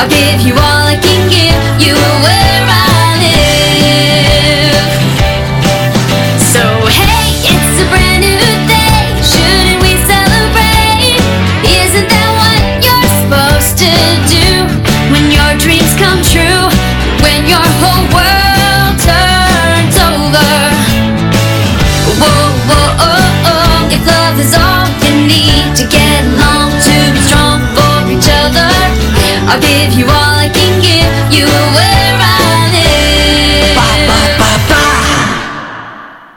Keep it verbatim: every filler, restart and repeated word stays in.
I'll give you all I can give you where I live. So hey, it's a brand new day, shouldn't we celebrate? Isn't that what you're supposed to do when your dreams come true, when your whole world turns over? Whoa, whoa, oh, oh, if love is all you need to get along, to be strong for each other, I'll give you all